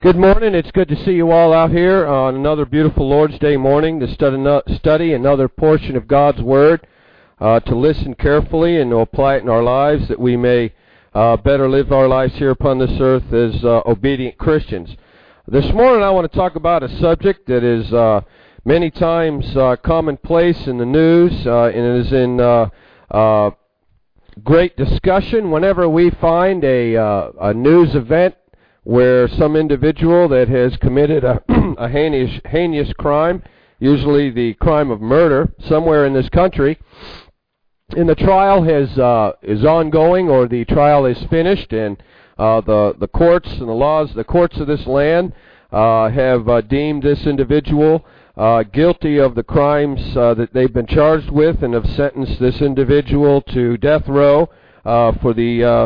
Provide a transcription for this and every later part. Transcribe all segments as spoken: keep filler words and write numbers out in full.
Good morning. It's good to see you all out here on another beautiful Lord's Day morning to study, study another portion of God's Word, uh, to listen carefully and to apply it in our lives that we may uh, better live our lives here upon this earth as uh, obedient Christians. This morning I want to talk about a subject that is uh, many times uh, commonplace in the news uh, and it is in uh, uh, great discussion whenever we find a, uh, a news event where some individual that has committed a, a heinous, heinous crime, usually the crime of murder, somewhere in this country, and the trial has uh, is ongoing or the trial is finished, and uh, the the courts and the laws, the courts of this land uh, have uh, deemed this individual uh, guilty of the crimes uh, that they've been charged with, and have sentenced this individual to death row uh, for the uh,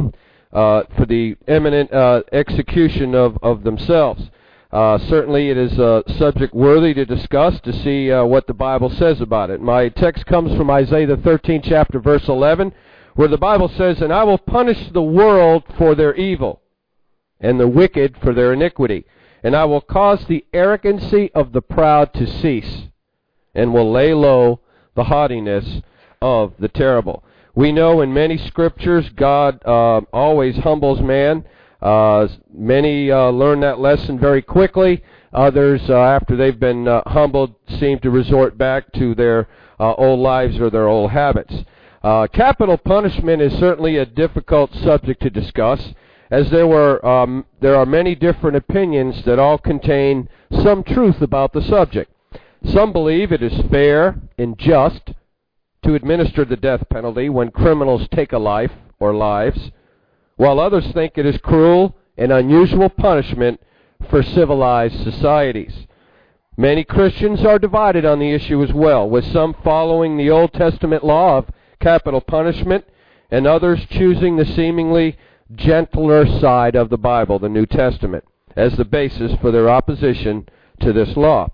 Uh, for the imminent uh, execution of, of themselves. Uh, certainly it is a subject worthy to discuss to see uh, what the Bible says about it. My text comes from Isaiah the thirteenth chapter, verse eleven, where the Bible says, "And I will punish the world for their evil, and the wicked for their iniquity. And I will cause the arrogancy of the proud to cease, and will lay low the haughtiness of the terrible." We know in many scriptures God uh, always humbles man. Uh, many uh, learn that lesson very quickly. Others, uh, after they've been uh, humbled, seem to resort back to their uh, old lives or their old habits. Uh, capital punishment is certainly a difficult subject to discuss, as there were um, there are many different opinions that all contain some truth about the subject. Some believe it is fair and just to administer the death penalty when criminals take a life or lives, while others think it is cruel and unusual punishment for civilized societies. Many Christians are divided on the issue as well, with some following the Old Testament law of capital punishment and others choosing the seemingly gentler side of the Bible, the New Testament, as the basis for their opposition to this law.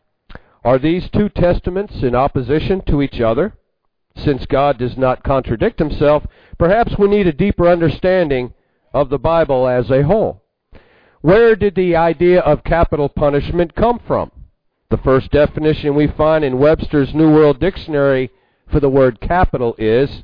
Are these two testaments in opposition to each other? Since God does not contradict himself, perhaps we need a deeper understanding of the Bible as a whole. Where did the idea of capital punishment come from? The first definition we find in Webster's New World Dictionary for the word capital is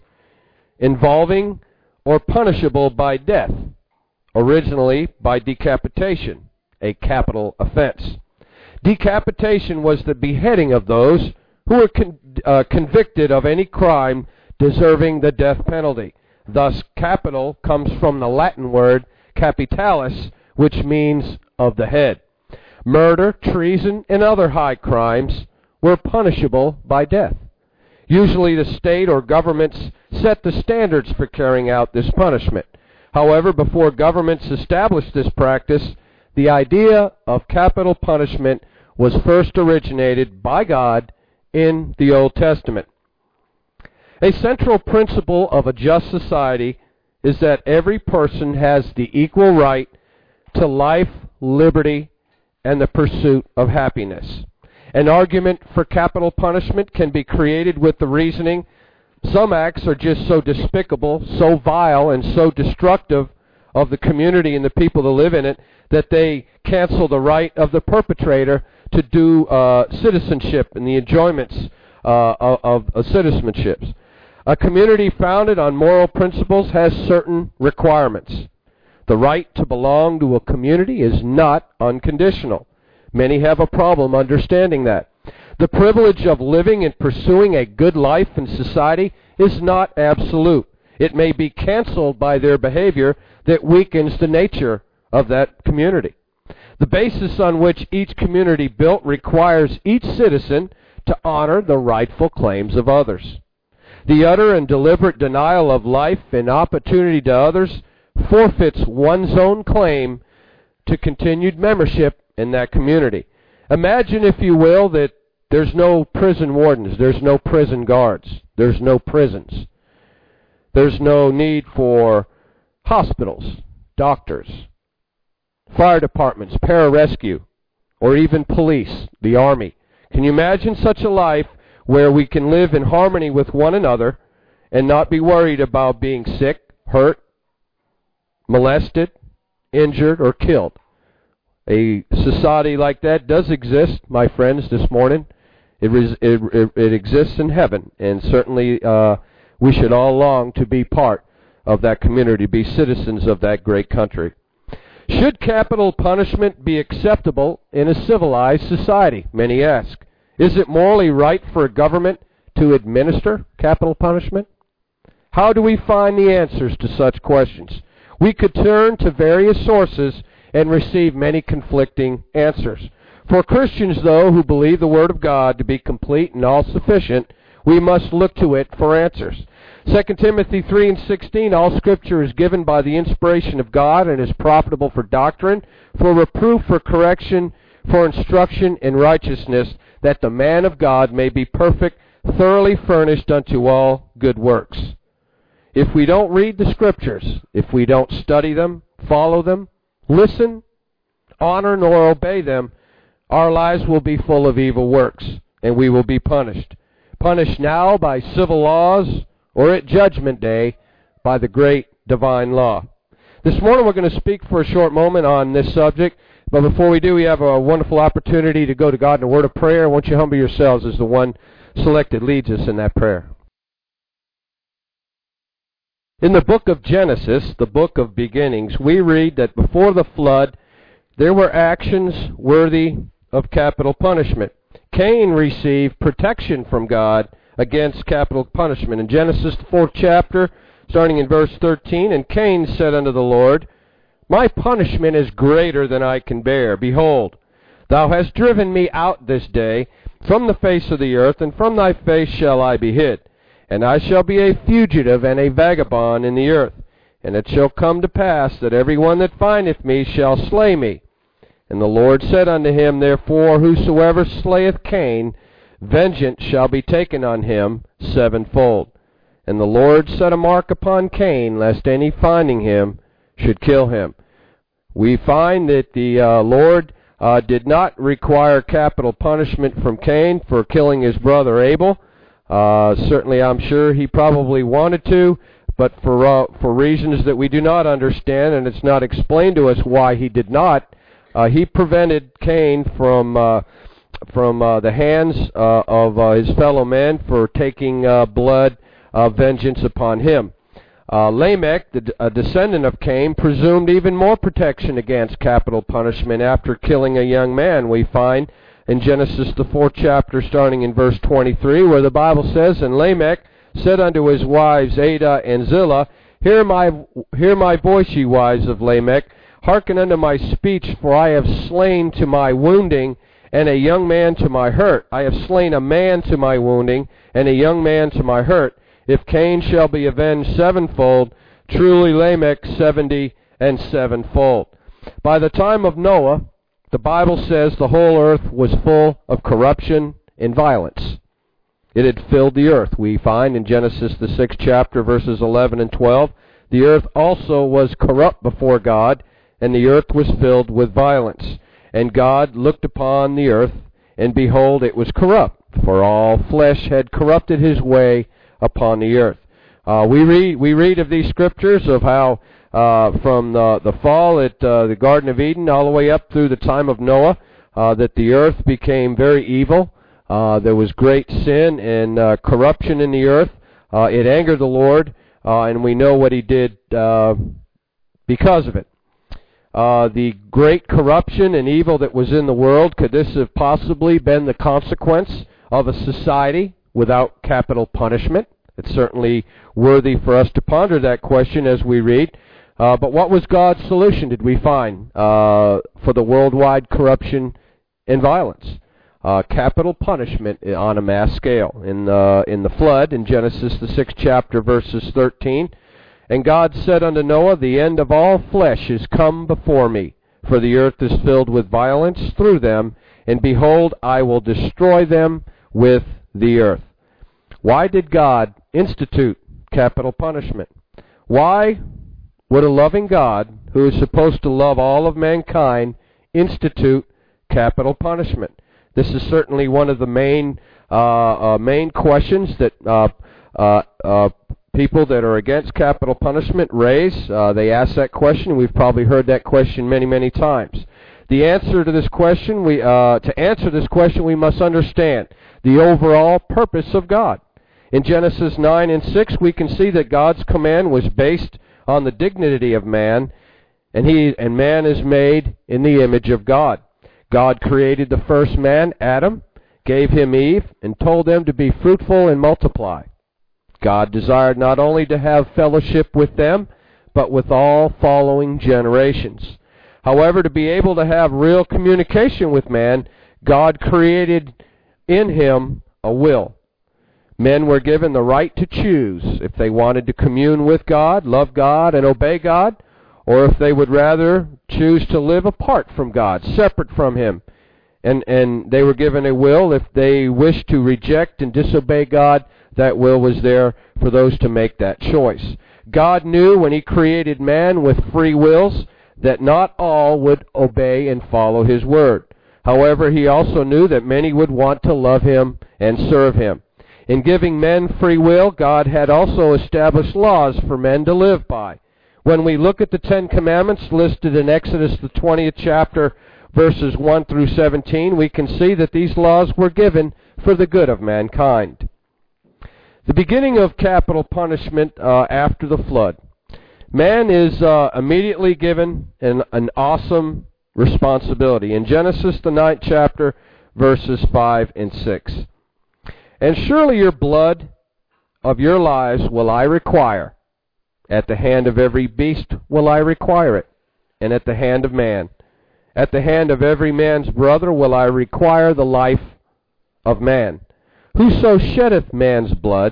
involving or punishable by death, originally by decapitation, a capital offense. Decapitation was the beheading of those who were con- uh, convicted of any crime deserving the death penalty. Thus, capital comes from the Latin word capitalis, which means of the head. Murder, treason, and other high crimes were punishable by death. Usually the state or governments set the standards for carrying out this punishment. However, before governments established this practice, the idea of capital punishment was first originated by God in the Old Testament. A central principle of a just society is that every person has the equal right to life, liberty, and the pursuit of happiness. An argument for capital punishment can be created with the reasoning, some acts are just so despicable, so vile, and so destructive of the community and the people that live in it that they cancel the right of the perpetrator to do uh, citizenship and the enjoyments uh, of, of, of citizenships. A community founded on moral principles has certain requirements. The right to belong to a community is not unconditional. Many have a problem understanding that. The privilege of living and pursuing a good life in society is not absolute. It may be canceled by their behavior that weakens the nature of that community. The basis on which each community built requires each citizen to honor the rightful claims of others. The utter and deliberate denial of life and opportunity to others forfeits one's own claim to continued membership in that community. Imagine, if you will, that there's no prison wardens, there's no prison guards, there's no prisons. There's no need for hospitals, doctors, fire departments, pararescue, or even police, the army. Can you imagine such a life where we can live in harmony with one another and not be worried about being sick, hurt, molested, injured, or killed? a society like that does exist, my friends, this morning. It, res- it, it, it exists in heaven, and certainly uh, we should all long to be part of that community, be citizens of that great country. Should capital punishment be acceptable in a civilized society? Many ask. Is it morally right for a government to administer capital punishment? How do we find the answers to such questions? We could turn to various sources and receive many conflicting answers. For Christians, though, who believe the Word of God to be complete and all-sufficient, we must look to it for answers. Second Timothy three and sixteen, all Scripture is given by the inspiration of God and is profitable for doctrine, for reproof, for correction, for instruction in righteousness, that the man of God may be perfect, thoroughly furnished unto all good works. If we don't read the Scriptures, if we don't study them, follow them, listen, honor, nor obey them, our lives will be full of evil works, and we will be punished. Punished now by civil laws, or at Judgment Day by the great divine law. This morning we're going to speak for a short moment on this subject, but before we do, we have a wonderful opportunity to go to God in a word of prayer. Won't you humble yourselves as the one selected leads us in that prayer. In the book of Genesis, the book of beginnings, we read that before the flood, there were actions worthy of capital punishment. Cain received protection from God against capital punishment. In Genesis, the fourth chapter, starting in verse thirteen, and Cain said unto the Lord, My punishment is greater than I can bear. Behold, thou hast driven me out this day from the face of the earth, and from thy face shall I be hid. And I shall be a fugitive and a vagabond in the earth. And it shall come to pass that every one that findeth me shall slay me. And the Lord said unto him, Therefore whosoever slayeth Cain, vengeance shall be taken on him sevenfold. And the Lord set a mark upon Cain, lest any finding him should kill him. We find that the uh, Lord uh, did not require capital punishment from Cain for killing his brother Abel. Uh, certainly, I'm sure he probably wanted to, but for uh, for reasons that we do not understand, and it's not explained to us why he did not, uh, he prevented Cain from uh, from uh, the hands uh, of uh, his fellow men for taking uh, blood uh, vengeance upon him. Uh, Lamech, the a descendant of Cain, presumed even more protection against capital punishment after killing a young man. We find in Genesis, the fourth chapter, starting in verse twenty-three, where the Bible says, And Lamech said unto his wives Adah and Zillah, Hear my, hear my voice, ye wives of Lamech, hearken unto my speech, for I have slain to my wounding, and a young man to my hurt. I have slain a man to my wounding, and a young man to my hurt. If Cain shall be avenged sevenfold, truly Lamech seventy and sevenfold. By the time of Noah, the Bible says the whole earth was full of corruption and violence. It had filled the earth. We find in Genesis, the sixth chapter, verses eleven and twelve, the earth also was corrupt before God, and the earth was filled with violence. And God looked upon the earth, and behold, it was corrupt, for all flesh had corrupted his way upon the earth. Uh, we read we read of these scriptures of how uh, from the, the fall at uh, the Garden of Eden all the way up through the time of Noah, uh, that the earth became very evil. Uh, there was great sin and uh, corruption in the earth. Uh, it angered the Lord, uh, and we know what he did uh, because of it. Uh, the great corruption and evil that was in the world, could this have possibly been the consequence of a society without capital punishment? It's certainly worthy for us to ponder that question as we read. Uh, but what was God's solution, did we find, uh, for the worldwide corruption and violence? Uh, capital punishment on a mass scale. In the, in the flood, in Genesis, the sixth chapter, verses thirteen, And God said unto Noah, The end of all flesh is come before me, for the earth is filled with violence through them, and behold, I will destroy them with the earth. Why did God institute capital punishment? Why would a loving God, who is supposed to love all of mankind, institute capital punishment? This is certainly one of the main uh, uh, main questions that uh, uh, uh, people that are against capital punishment raise. Uh, they ask that question. We've probably heard that question many, many times. The answer to this question, we uh, to answer this question, we must understand the overall purpose of God. In Genesis nine and six, we can see that God's command was based on the dignity of man, and he and man is made in the image of God. God created the first man, Adam, gave him Eve, and told them to be fruitful and multiply. God desired not only to have fellowship with them, but with all following generations. However, to be able to have real communication with man, God created in him a will. Men were given the right to choose if they wanted to commune with God, love God, and obey God, or if they would rather choose to live apart from God, separate from Him. And, and they were given a will. If they wished to reject and disobey God, that will was there for those to make that choice. God knew when He created man with free wills that not all would obey and follow His word. However, He also knew that many would want to love Him and serve Him. In giving men free will, God had also established laws for men to live by. When we look at the Ten Commandments listed in Exodus, the twentieth chapter, verses one through seventeen, we can see that these laws were given for the good of mankind. The beginning of capital punishment uh, after the flood. Man is uh, immediately given an, an awesome responsibility. In Genesis, the ninth chapter, verses five and six. And surely your blood of your lives will I require. At the hand of every beast will I require it, and at the hand of man. At the hand of every man's brother will I require the life of man. Whoso sheddeth man's blood,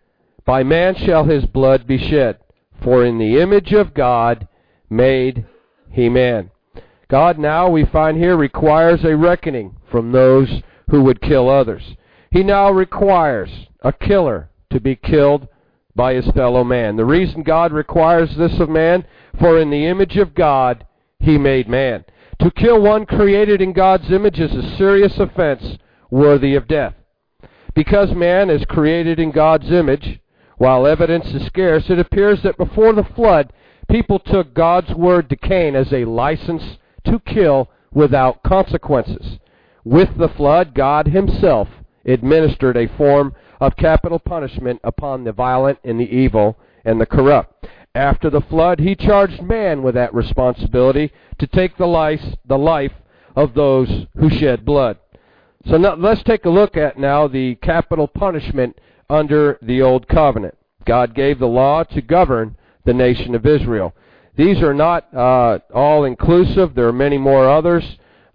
by man shall his blood be shed. For in the image of God made he man. God now, we find here, requires a reckoning from those who would kill others. He now requires a killer to be killed by his fellow man. The reason God requires this of man, for in the image of God he made man. To kill one created in God's image is a serious offense worthy of death. Because man is created in God's image, while evidence is scarce, it appears that before the flood, people took God's word to Cain as a license to kill without consequences. With the flood, God himself administered a form of capital punishment upon the violent and the evil and the corrupt. After the flood, he charged man with that responsibility to take the life, the life of those who shed blood. So now, let's take a look at now the capital punishment under the Old Covenant. God gave the law to govern the nation of Israel. These are not uh, all-inclusive. There are many more others.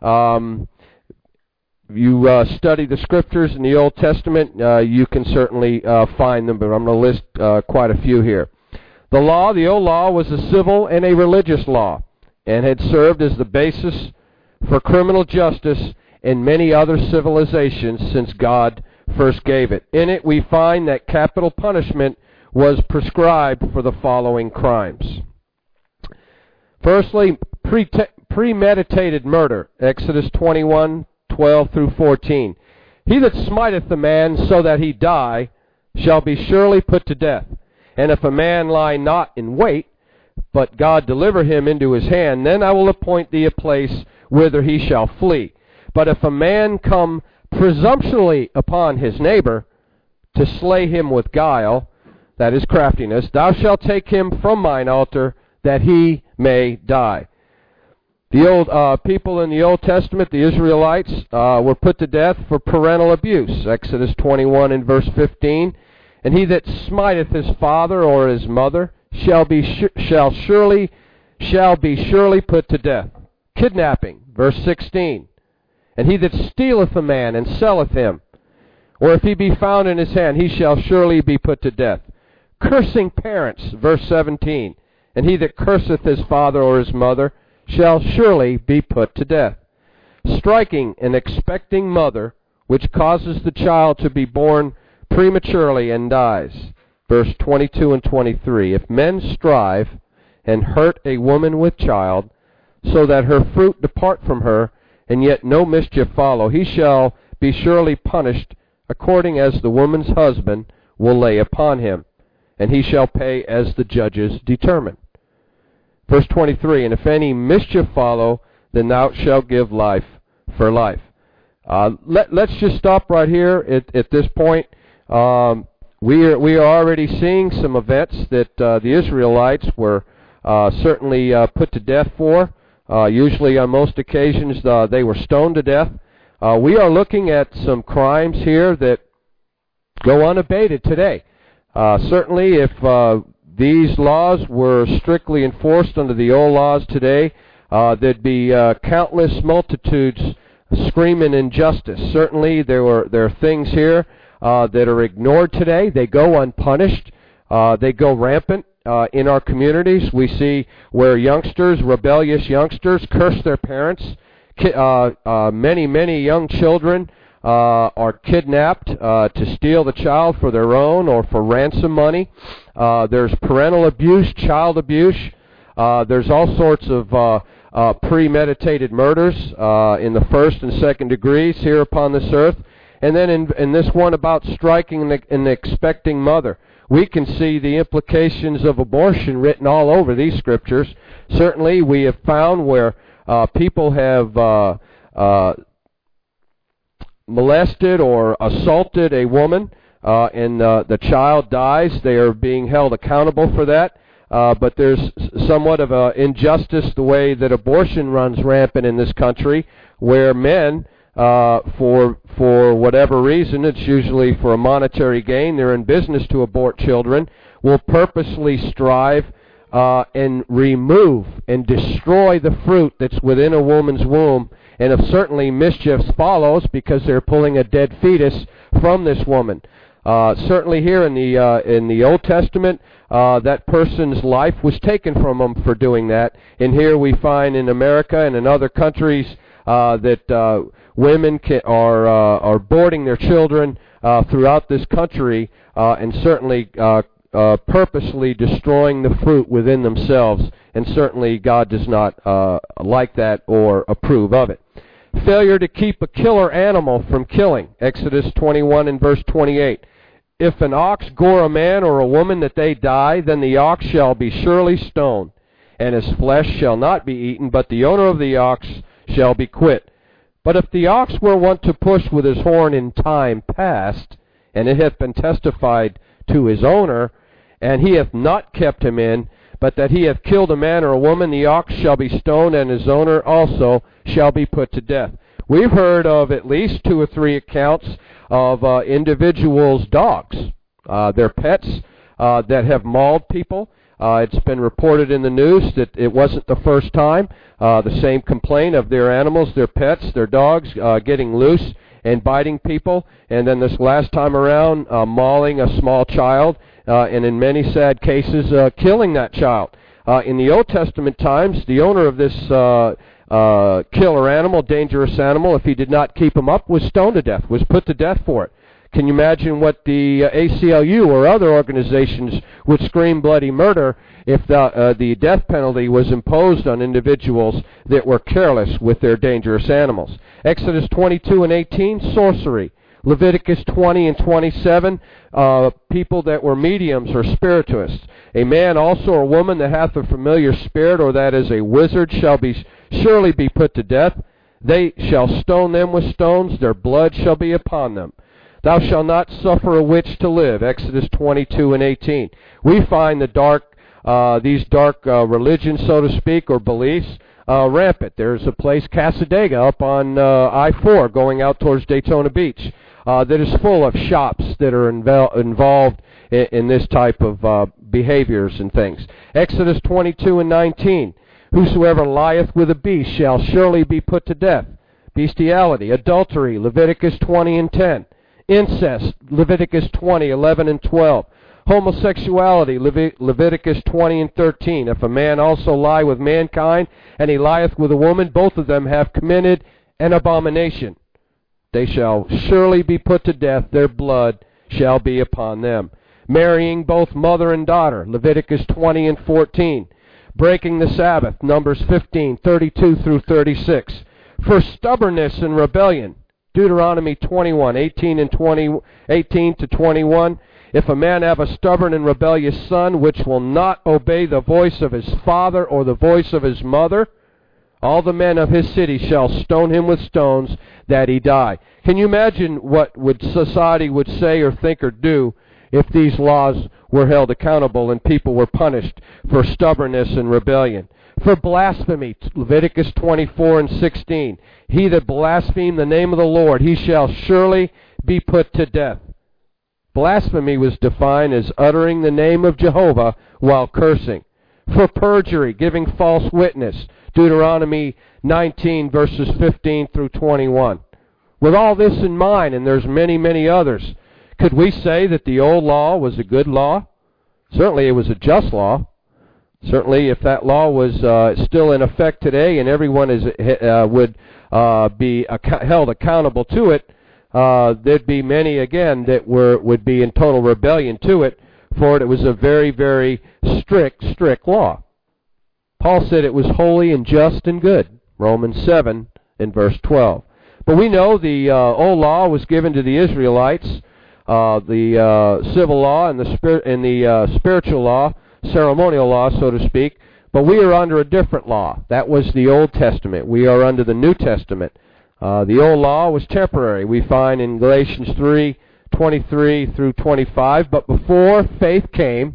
Um, you uh, study the Scriptures in the Old Testament, uh, you can certainly uh, find them, but I'm going to list uh, quite a few here. The law, the old law, was a civil and a religious law, and had served as the basis for criminal justice in many other civilizations since God first gave it. In it, we find that capital punishment was prescribed for the following crimes. Firstly, pre- premeditated murder, Exodus twenty-one, twelve through fourteen. He that smiteth a man so that he die shall be surely put to death. And if a man lie not in wait, but God deliver him into his hand, then I will appoint thee a place whither he shall flee. But if a man come presumptuously upon his neighbor to slay him with guile, that is craftiness, thou shalt take him from mine altar, that he may die. The old uh, people in the Old Testament, the Israelites, uh, were put to death for parental abuse. Exodus twenty-one and verse fifteen. And he that smiteth his father or his mother shall be sh- shall surely shall be surely put to death. Kidnapping, verse sixteen. And he that stealeth a man and selleth him, or if he be found in his hand, he shall surely be put to death. Cursing parents, verse seventeen. And he that curseth his father or his mother shall surely be put to death. Striking an expecting mother, which causes the child to be born prematurely and dies. Verse twenty-two and twenty-three. If men strive and hurt a woman with child, so that her fruit depart from her, and yet no mischief follow, he shall be surely punished according as the woman's husband will lay upon him, and he shall pay as the judges determine. Verse twenty-three, and if any mischief follow, then thou shalt give life for life. Uh, let, let's just stop right here at, at this point. Um, we are we are already seeing some events that uh, the Israelites were uh, certainly uh, put to death for. Uh, usually, on most occasions, uh, they were stoned to death. Uh, we are looking at some crimes here that go unabated today. Uh, certainly, if uh, these laws were strictly enforced under the old laws today, uh, there'd be uh, countless multitudes screaming injustice. Certainly, there were there are things here uh, that are ignored today. They go unpunished. Uh, they go rampant uh, in our communities. We see where youngsters, rebellious youngsters, curse their parents. Ki- uh, uh, many, many young children uh, are kidnapped uh, to steal the child for their own or for ransom money. Uh, there's parental abuse, child abuse. Uh, there's all sorts of uh, uh, premeditated murders uh, in the first and second degrees here upon this earth. And then in, in this one about striking an, an expecting mother, we can see the implications of abortion written all over these scriptures. Certainly we have found where uh, people have uh, uh, molested or assaulted a woman uh, and uh, the child dies. They are being held accountable for that. Uh, but there's somewhat of an injustice the way that abortion runs rampant in this country, where men, uh, for for whatever reason, it's usually for a monetary gain, they're in business to abort children, will purposely strive uh, and remove and destroy the fruit that's within a woman's womb. And if certainly mischief follows because they're pulling a dead fetus from this woman. Uh, certainly here in the uh, in the Old Testament, uh, that person's life was taken from them for doing that. And here we find in America and in other countries uh, that uh, women can, are uh, are aborting their children uh, throughout this country, uh, and certainly uh, uh, purposely destroying the fruit within themselves. And certainly God does not uh, like that or approve of it. Failure to keep a killer animal from killing. Exodus twenty-one and verse twenty-eight. If an ox gore a man or a woman that they die, then the ox shall be surely stoned, and his flesh shall not be eaten, but the owner of the ox shall be quit. But if the ox were wont to push with his horn in time past, and it hath been testified to his owner, and he hath not kept him in, but that he hath killed a man or a woman, the ox shall be stoned, and his owner also shall be put to death. We've heard of at least two or three accounts of uh, individuals' dogs, uh, their pets, uh, that have mauled people. Uh, it's been reported in the news that it wasn't the first time. Uh, the same complaint of their animals, their pets, their dogs uh, getting loose and biting people. And then this last time around, uh, mauling a small child, uh, and in many sad cases, uh, killing that child. Uh, in the Old Testament times, the owner of this uh, uh, killer animal, dangerous animal, if he did not keep him up, was stoned to death, was put to death for it. Can you imagine what the uh, A C L U or other organizations would scream bloody murder if the, uh, the death penalty was imposed on individuals that were careless with their dangerous animals? Exodus twenty-two and eighteen, sorcery. Leviticus twenty and twenty-seven, uh, people that were mediums or spiritists. A man also or woman that hath a familiar spirit, or that is a wizard, shall be surely be put to death. They shall stone them with stones, their blood shall be upon them. Thou shalt not suffer a witch to live. Exodus twenty-two and eighteen. We find the dark, uh, these dark uh, religions, so to speak, or beliefs, uh, rampant. There's a place, Casadega, up on uh, I four, going out towards Daytona Beach, uh, that is full of shops that are invel- involved in, in this type of uh, behaviors and things. Exodus twenty-two and nineteen. Whosoever lieth with a beast shall surely be put to death. Bestiality, adultery, Leviticus twenty and ten. Incest, Leviticus twenty, eleven and twelve. Homosexuality, Levi- Leviticus twenty and thirteen. If a man also lie with mankind, and he lieth with a woman, both of them have committed an abomination. They shall surely be put to death, their blood shall be upon them. Marrying both mother and daughter, Leviticus twenty and fourteen. Breaking the Sabbath, Numbers fifteen, thirty-two through thirty-six. For stubbornness and rebellion, Deuteronomy twenty-one, eighteen and twenty, eighteen to twenty-one. If a man have a stubborn and rebellious son, which will not obey the voice of his father or the voice of his mother, All the men of his city shall stone him with stones, that he die. Can you imagine what would society would say or think or do if these laws were held accountable and people were punished for stubbornness and rebellion? For blasphemy, Leviticus twenty-four and sixteen. He that blaspheme the name of the Lord, he shall surely be put to death. Blasphemy was defined as uttering the name of Jehovah while cursing. For perjury, giving false witness, Deuteronomy nineteen, verses fifteen through twenty-one. With all this in mind, and there's many, many others, could we say that the old law was a good law? Certainly it was a just law. Certainly if that law was uh, still in effect today and everyone is uh, would uh, be ac- held accountable to it, uh, there'd be many, again, that were would be in total rebellion to it, for it, it was a very, very strict, strict law. Paul said it was holy and just and good, Romans seven and verse twelve. But we know the uh, old law was given to the Israelites, uh, the uh, civil law and the, spir- and the uh, spiritual law, ceremonial law, so to speak. But we are under a different law. That was the Old Testament. We are under the New Testament. Uh, the old law was temporary. We find in Galatians three, twenty-three through twenty-five. But before faith came,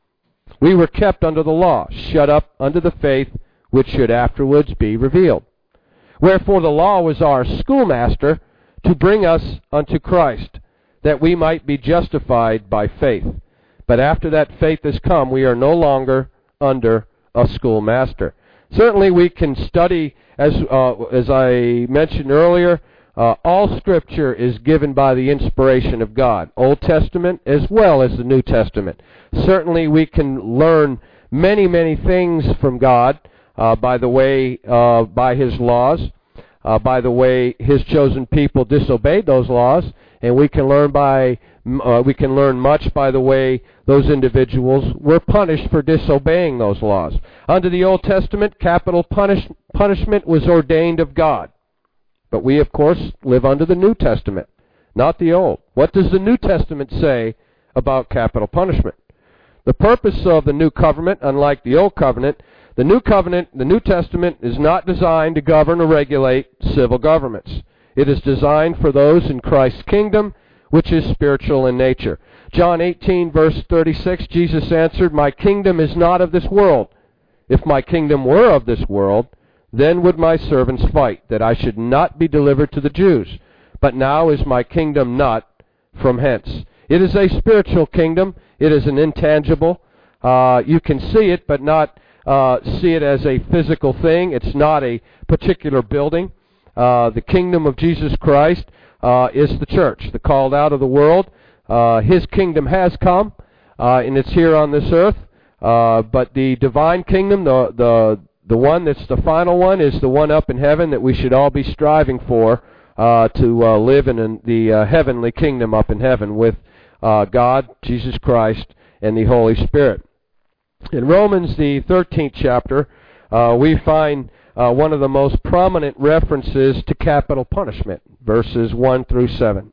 we were kept under the law, shut up under the faith which should afterwards be revealed. Wherefore the law was our schoolmaster to bring us unto Christ, that we might be justified by faith. But after that faith has come, we are no longer under a schoolmaster. Certainly we can study, as uh, as I mentioned earlier, uh, all Scripture is given by the inspiration of God, Old Testament as well as the New Testament. Certainly we can learn many, many things from God uh, by the way, uh, by His laws, uh, by the way His chosen people disobeyed those laws, and we can learn by uh, we can learn much by the way those individuals were punished for disobeying those laws. Under the Old Testament, capital punish, punishment was ordained of God. But we, of course, live under the New Testament, not the Old. What does the New Testament say about capital punishment? The purpose of the New Covenant, unlike the Old Covenant, the New Covenant, the New Testament, is not designed to govern or regulate civil governments. It is designed for those in Christ's kingdom, which is spiritual in nature. John eighteen, verse thirty-six, Jesus answered, "My kingdom is not of this world. If my kingdom were of this world, then would my servants fight, that I should not be delivered to the Jews. But now is my kingdom not from hence." It is a spiritual kingdom. It is an intangible. Uh, you can see it, but not uh, see it as a physical thing. It's not a particular building. Uh, the kingdom of Jesus Christ uh, is the church, the called out of the world. Uh, His kingdom has come, uh, and it's here on this earth. Uh, but the divine kingdom, the the the one that's the final one, is the one up in heaven that we should all be striving for, uh, to uh, live in the uh, heavenly kingdom up in heaven with uh, God, Jesus Christ, and the Holy Spirit. In Romans, the thirteenth chapter, uh, we find uh, one of the most prominent references to capital punishment, verses one through seven.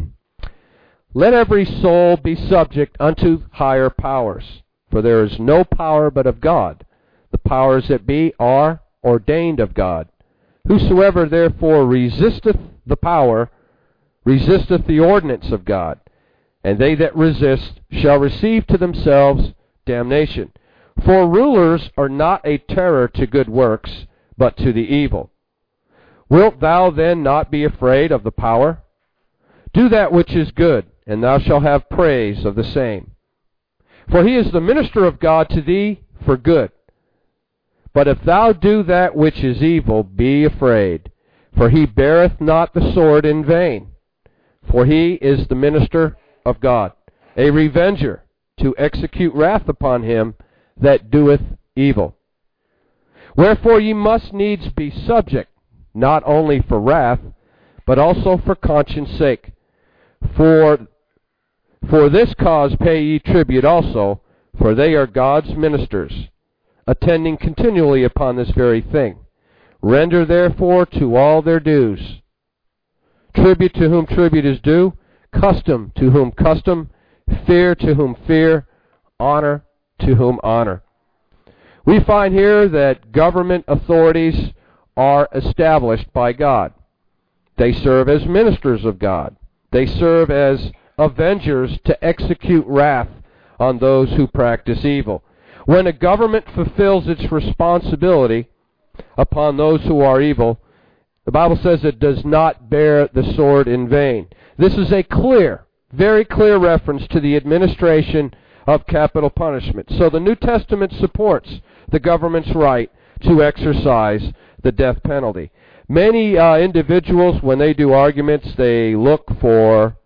"Let every soul be subject unto higher powers, for there is no power but of God. The powers that be are ordained of God. Whosoever therefore resisteth the power, resisteth the ordinance of God. And they that resist shall receive to themselves damnation. For rulers are not a terror to good works, but to the evil. Wilt thou then not be afraid of the power? Do that which is good, and thou shalt have praise of the same. For he is the minister of God to thee for good. But if thou do that which is evil, be afraid, for he beareth not the sword in vain. For he is the minister of God, a revenger, to execute wrath upon him that doeth evil. Wherefore ye must needs be subject, not only for wrath, but also for conscience sake. For, for this cause pay ye tribute also, for they are God's ministers, attending continually upon this very thing. Render therefore to all their dues. Tribute to whom tribute is due, custom to whom custom, fear to whom fear, honor to whom honor. We find here that government authorities are established by God. They serve as ministers of God. They serve as avengers to execute wrath on those who practice evil. When a government fulfills its responsibility upon those who are evil, the Bible says it does not bear the sword in vain. This is a clear, very clear reference to the administration of capital punishment. So the New Testament supports the government's right to exercise the death penalty. Many uh, individuals, when they do arguments, they look for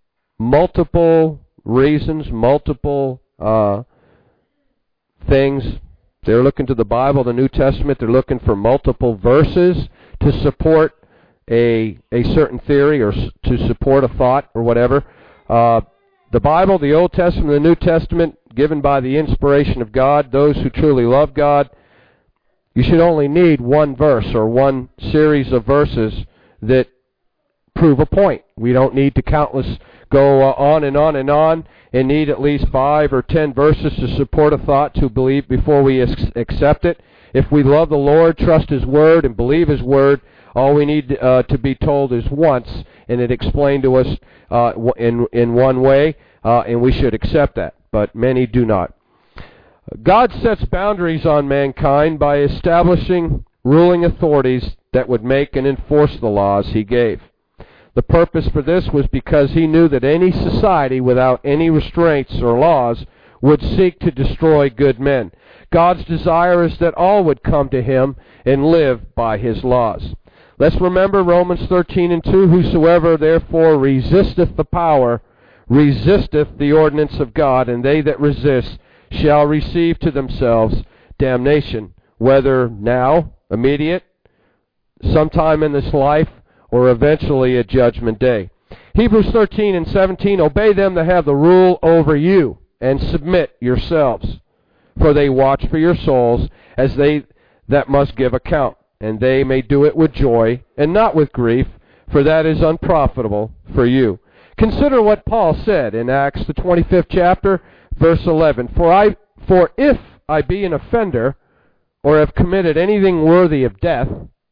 multiple reasons, multiple uh, things. They're looking to the Bible, the New Testament. They're looking for multiple verses to support a a certain theory or s- to support a thought or whatever. Uh, the Bible, the Old Testament, the New Testament, given by the inspiration of God, those who truly love God, you should only need one verse or one series of verses that prove a point. We don't need to countless go uh, on and on and on and need at least five or ten verses to support a thought to believe before we ex- accept it. If we love the Lord, trust His Word, and believe His Word, all we need uh, to be told is once, and it explained to us uh, in in one way, uh, and we should accept that. But many do not. God sets boundaries on mankind by establishing ruling authorities that would make and enforce the laws He gave. The purpose for this was because He knew that any society without any restraints or laws would seek to destroy good men. God's desire is that all would come to Him and live by His laws. Let's remember Romans thirteen and two, whosoever therefore resisteth the power, resisteth the ordinance of God, and they that resist shall receive to themselves damnation, whether now, immediate, sometime in this life, or eventually at judgment day. Hebrews thirteen and seventeen, obey them that have the rule over you, and submit yourselves, for they watch for your souls, as they that must give account, and they may do it with joy, and not with grief, for that is unprofitable for you. Consider what Paul said in Acts the twenty-fifth chapter, verse eleven, For I, for if I be an offender, or have committed anything worthy of death,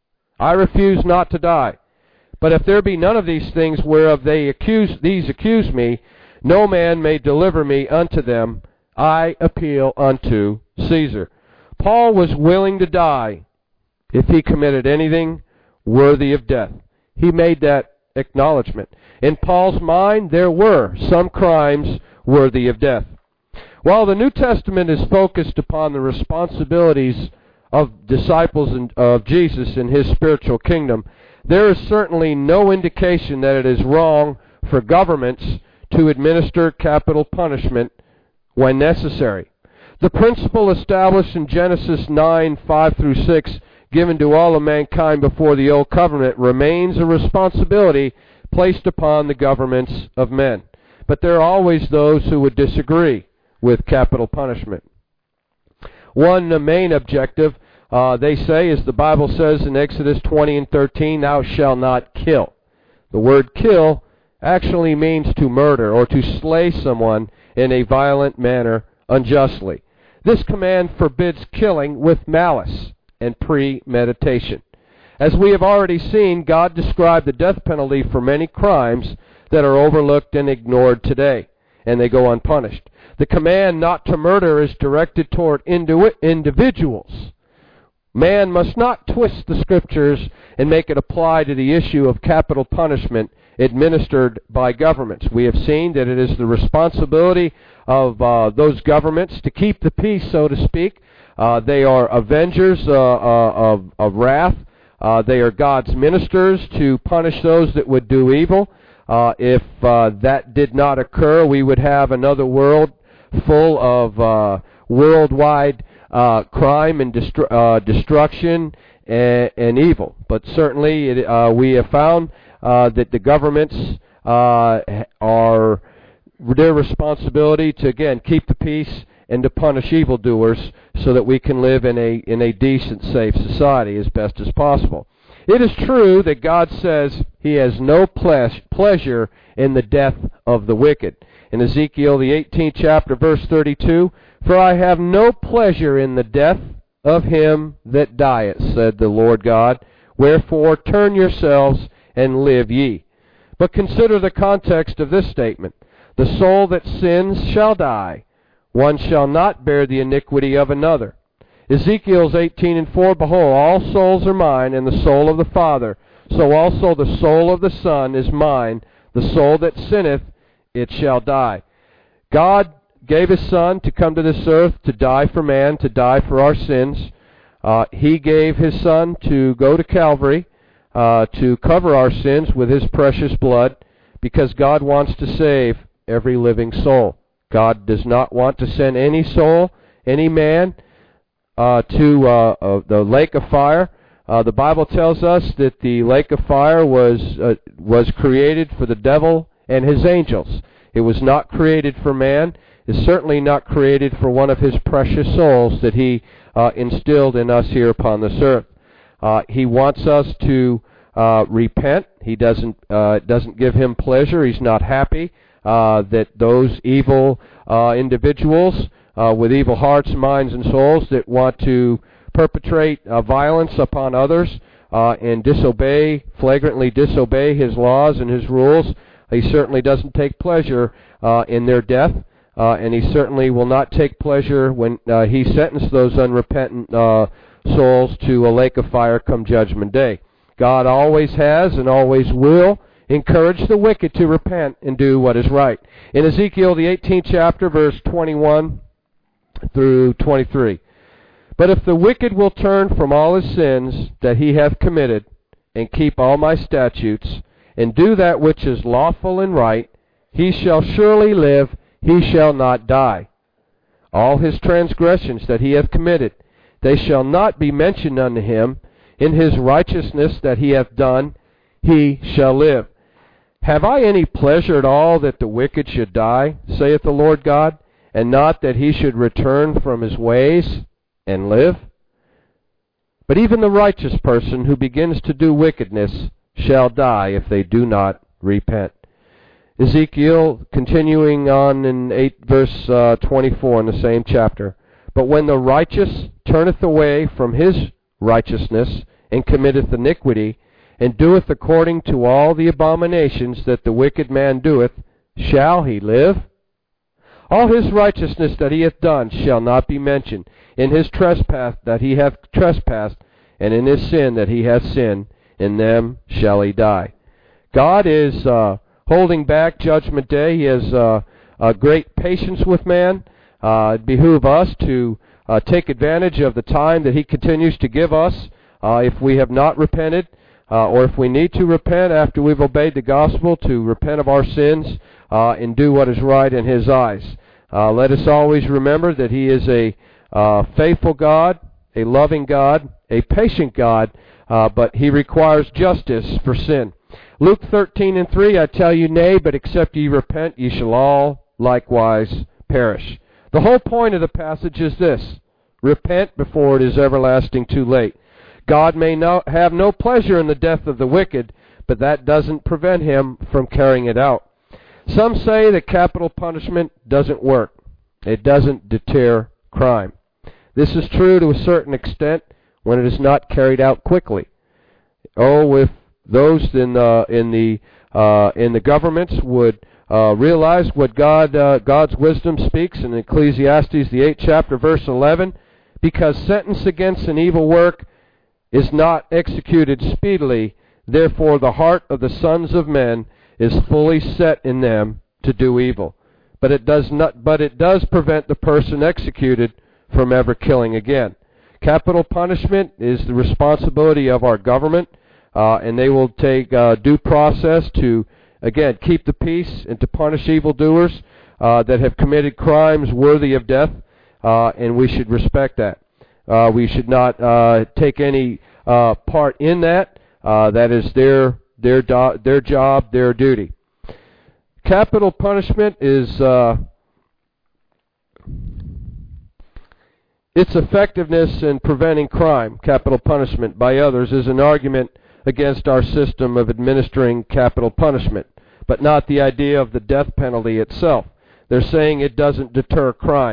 I refuse not to die. But if there be none of these things whereof they accuse, these accuse me, no man may deliver me unto them. I appeal unto Caesar. Paul was willing to die if he committed anything worthy of death. He made that acknowledgement. In Paul's mind, there were some crimes worthy of death. While the New Testament is focused upon the responsibilities of disciples of Jesus in His spiritual kingdom, there is certainly no indication that it is wrong for governments to administer capital punishment when necessary. The principle established in Genesis nine, five through six, given to all of mankind before the Old Covenant, remains a responsibility placed upon the governments of men. But there are always those who would disagree with capital punishment. One uh, main objective, uh, they say, as the Bible says in Exodus twenty and thirteen, thou shalt not kill. The word kill actually means to murder or to slay someone in a violent manner unjustly. This command forbids killing with malice and premeditation. As we have already seen, God described the death penalty for many crimes that are overlooked and ignored today, and they go unpunished. The command not to murder is directed toward indi- individuals. Man must not twist the Scriptures and make it apply to the issue of capital punishment administered by governments. We have seen that it is the responsibility of uh, those governments to keep the peace, so to speak. Uh, they are avengers uh, uh, of, of wrath. Uh, they are God's ministers to punish those that would do evil. Uh, if uh, that did not occur, we would have another world full of uh, worldwide uh, crime and destru- uh, destruction and, and evil. But certainly it, uh, we have found uh, that the governments uh, are their responsibility to, again, keep the peace and to punish evildoers so that we can live in a in a decent, safe society as best as possible. It is true that God says He has no ple- pleasure in the death of the wicked. In Ezekiel, the eighteenth chapter, verse thirty-two, For I have no pleasure in the death of him that dieth, said the Lord God. Wherefore turn yourselves and live ye. But consider the context of this statement. The soul that sins shall die. One shall not bear the iniquity of another. Ezekiel's eighteen and four, Behold, all souls are mine, and the soul of the Father. So also the soul of the Son is mine. The soul that sinneth, it shall die. God gave His Son to come to this earth to die for man, to die for our sins. Uh, he gave His Son to go to Calvary, uh, to cover our sins with His precious blood, because God wants to save every living soul. God does not want to send any soul, any man, uh, to uh, uh, the lake of fire. Uh, the Bible tells us that the lake of fire was uh, was created for the devil and his angels. It was not created for man. It's certainly not created for one of His precious souls that He uh, instilled in us here upon this earth. Uh, he wants us to uh, repent. He doesn't uh, doesn't give Him pleasure. He's not happy uh, that those evil uh, individuals uh, with evil hearts, minds, and souls that want to perpetrate uh, violence upon others uh, and disobey, flagrantly disobey His laws and His rules. He certainly doesn't take pleasure uh, in their death. Uh, and He certainly will not take pleasure when uh, He sentenced those unrepentant uh, souls to a lake of fire come Judgment Day. God always has and always will encourage the wicked to repent and do what is right. In Ezekiel, the eighteenth chapter, verse twenty-one through twenty-three. But if the wicked will turn from all his sins that he hath committed, and keep all my statutes, and do that which is lawful and right, he shall surely live, he shall not die. All his transgressions that he hath committed, they shall not be mentioned unto him. In his righteousness that he hath done, he shall live. Have I any pleasure at all that the wicked should die, saith the Lord God, and not that he should return from his ways and live? But even the righteous person who begins to do wickedness shall die if they do not repent. Ezekiel, continuing on in eight verse uh, twenty-four in the same chapter. But when the righteous turneth away from his righteousness, and committeth iniquity, and doeth according to all the abominations that the wicked man doeth, shall he live? All his righteousness that he hath done shall not be mentioned. In his trespass that he hath trespassed, and in his sin that he hath sinned, in them shall he die. God is uh, holding back Judgment Day. He has uh, a great patience with man. Uh, it behooves us to uh, take advantage of the time that He continues to give us uh, if we have not repented, uh, or if we need to repent after we've obeyed the gospel, to repent of our sins uh, and do what is right in His eyes. Uh, let us always remember that He is a uh, faithful God, a loving God, a patient God, uh, but He requires justice for sin. Luke thirteen and three, I tell you, nay, but except ye repent, ye shall all likewise perish. The whole point of the passage is this: repent before it is everlasting too late. God may not have no pleasure in the death of the wicked, but that doesn't prevent Him from carrying it out. Some say that capital punishment doesn't work. It doesn't deter crime. This is true to a certain extent when it is not carried out quickly. Oh, if those in the in the uh, in the governments would Uh, realize what God uh, God's wisdom speaks in Ecclesiastes, the eighth chapter, verse eleven, because sentence against an evil work is not executed speedily, therefore the heart of the sons of men is fully set in them to do evil. But it does not. But it does prevent the person executed from ever killing again. Capital punishment is the responsibility of our government, uh, and they will take uh, due process to, again, keep the peace and to punish evildoers uh, that have committed crimes worthy of death, uh, and we should respect that. Uh, we should not uh, take any uh, part in that. Uh, that is their their do- their job, their duty. Capital punishment is uh, its effectiveness in preventing crime. Capital punishment by others is an argument against our system of administering capital punishment, but not the idea of the death penalty itself. They're saying it doesn't deter crime.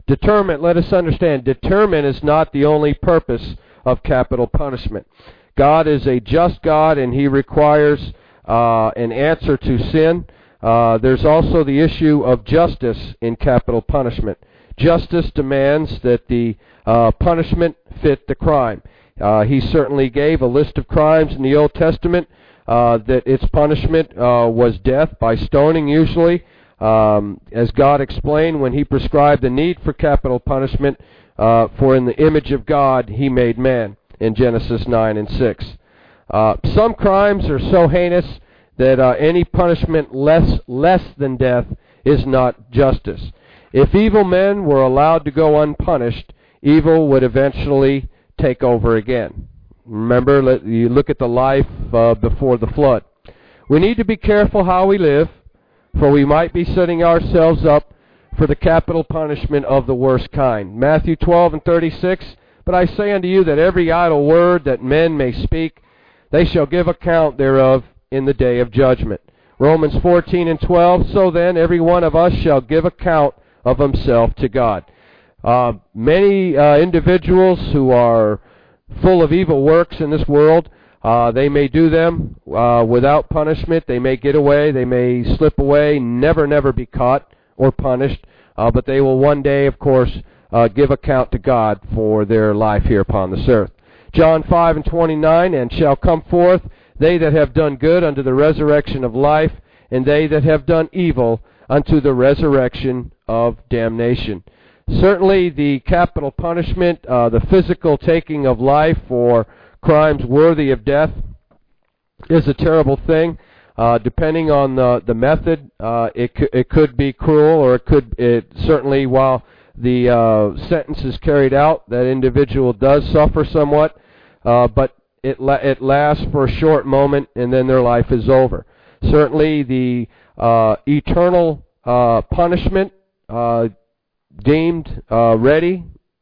Determent, let us understand, determent is not the only purpose of capital punishment. God is a just God, and He requires uh, an answer to sin. Uh, there's also the issue of justice in capital punishment. Justice demands that the uh, punishment fit the crime. Uh, he certainly gave a list of crimes in the Old Testament uh, that its punishment uh, was death by stoning usually. Um, as God explained when He prescribed the need for capital punishment, uh, for in the image of God He made man, in Genesis nine and six. Uh, some crimes are so heinous that uh, any punishment less less than death is not justice. If evil men were allowed to go unpunished, evil would eventually take over again. Remember, let, you look at the life uh, before the flood. We need to be careful how we live, for we might be setting ourselves up for the capital punishment of the worst kind. Matthew twelve and thirty-six, but I say unto you that every idle word that men may speak, they shall give account thereof in the day of judgment. Romans fourteen and twelve, so then every one of us shall give account of himself to God. Uh, many uh, individuals who are full of evil works in this world, Uh, they may do them uh, without punishment. They may get away. They may slip away, never, never be caught or punished. Uh, but they will one day, of course, uh, give account to God for their life here upon this earth. John five and twenty-nine, and shall come forth they that have done good unto the resurrection of life, and they that have done evil unto the resurrection of damnation. Certainly the capital punishment, uh, the physical taking of life for crimes worthy of death is a terrible thing. Uh, depending on the, the method, uh, it, c- it could be cruel, or it could, it certainly while the uh, sentence is carried out, that individual does suffer somewhat, uh, but it, la- it lasts for a short moment and then their life is over. Certainly the uh, eternal uh, punishment uh, deemed uh, ready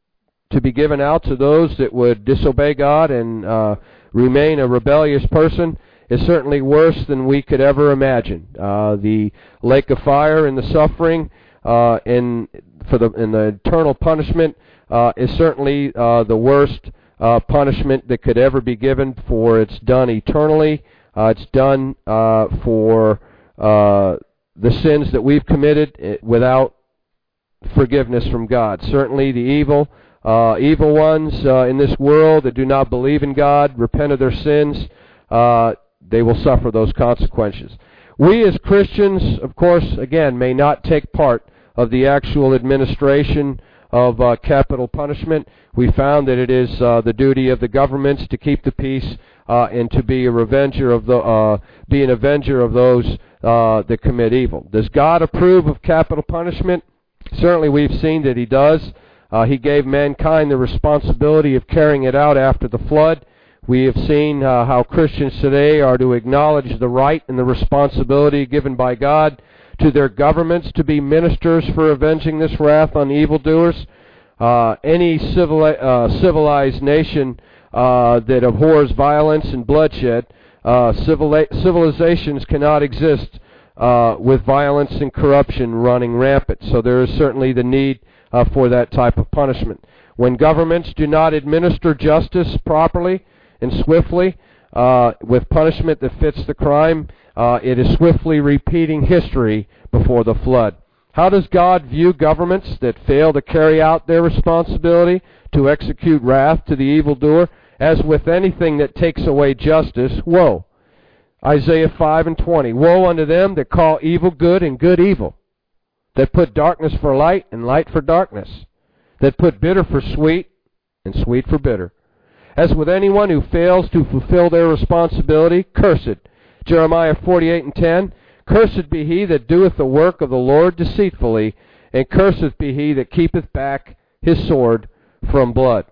to be given out to those that would disobey God and uh, remain a rebellious person is certainly worse than we could ever imagine. Uh, the lake of fire and the suffering uh, in for the in the eternal punishment uh, is certainly uh, the worst uh, punishment that could ever be given, for it's done eternally. Uh, it's done uh, for uh, the sins that we've committed without forgiveness from God. Certainly the evil Uh, evil ones uh, in this world that do not believe in God, repent of their sins, uh, they will suffer those consequences. We as Christians, of course, again, may not take part of the actual administration of uh, capital punishment. We found that it is uh, the duty of the governments to keep the peace uh, and to be a revenger of the, uh, be an avenger of those uh, that commit evil. Does God approve of capital punishment? Certainly we've seen that He does. Uh, he gave mankind the responsibility of carrying it out after the flood. We have seen uh, how Christians today are to acknowledge the right and the responsibility given by God to their governments to be ministers for avenging this wrath on evildoers. Uh, any civil, uh, civilized nation uh, that abhors violence and bloodshed, uh, civili- civilizations cannot exist uh, with violence and corruption running rampant. So there is certainly the need Uh, for that type of punishment. When governments do not administer justice properly and swiftly uh, with punishment that fits the crime, uh, it is swiftly repeating history before the flood. How does God view governments that fail to carry out their responsibility to execute wrath to the evildoer? As with anything that takes away justice, woe. Isaiah five and twenty, woe unto them that call evil good and good evil, that put darkness for light and light for darkness, that put bitter for sweet and sweet for bitter. As with anyone who fails to fulfill their responsibility, cursed. Jeremiah forty-eight and ten, cursed be he that doeth the work of the Lord deceitfully, and cursed be he that keepeth back his sword from blood.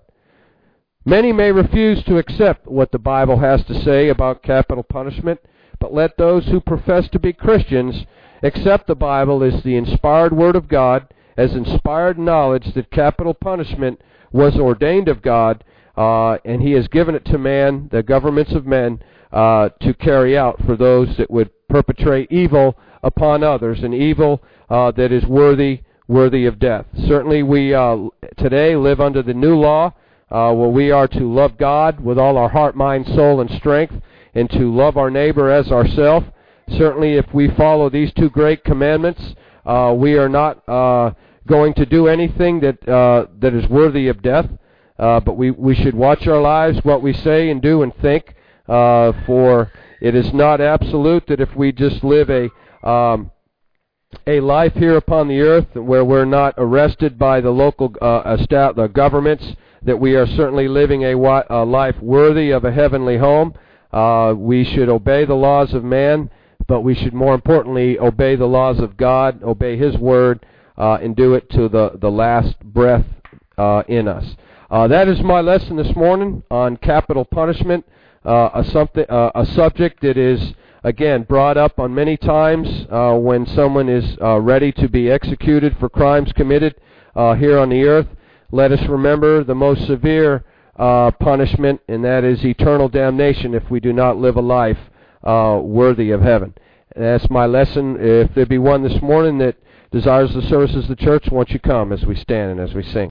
Many may refuse to accept what the Bible has to say about capital punishment, but let those who profess to be Christians accept the Bible as the inspired Word of God, as inspired knowledge that capital punishment was ordained of God, uh, and He has given it to man, the governments of men, uh, to carry out for those that would perpetrate evil upon others, and evil uh, that is worthy worthy of death. Certainly we uh, today live under the new law, uh, where we are to love God with all our heart, mind, soul, and strength, and to love our neighbor as ourselves. Certainly if we follow these two great commandments, uh, we are not uh, going to do anything that uh, that is worthy of death. Uh, but we, we should watch our lives, what we say and do and think, uh, for it is not absolute that if we just live a um, a life here upon the earth where we're not arrested by the local uh, stat, the governments, that we are certainly living a, a life worthy of a heavenly home. Uh, we should obey the laws of man, but we should more importantly obey the laws of God, obey His Word, uh, and do it to the, the last breath uh, in us. Uh, that is my lesson this morning on capital punishment, uh, a, something, uh, a subject that is, again, brought up on many times uh, when someone is uh, ready to be executed for crimes committed uh, here on the earth. Let us remember the most severe uh, punishment, and that is eternal damnation if we do not live a life uh, worthy of heaven. And that's my lesson. If there be one this morning that desires the services of the church, won't you come as we stand and as we sing.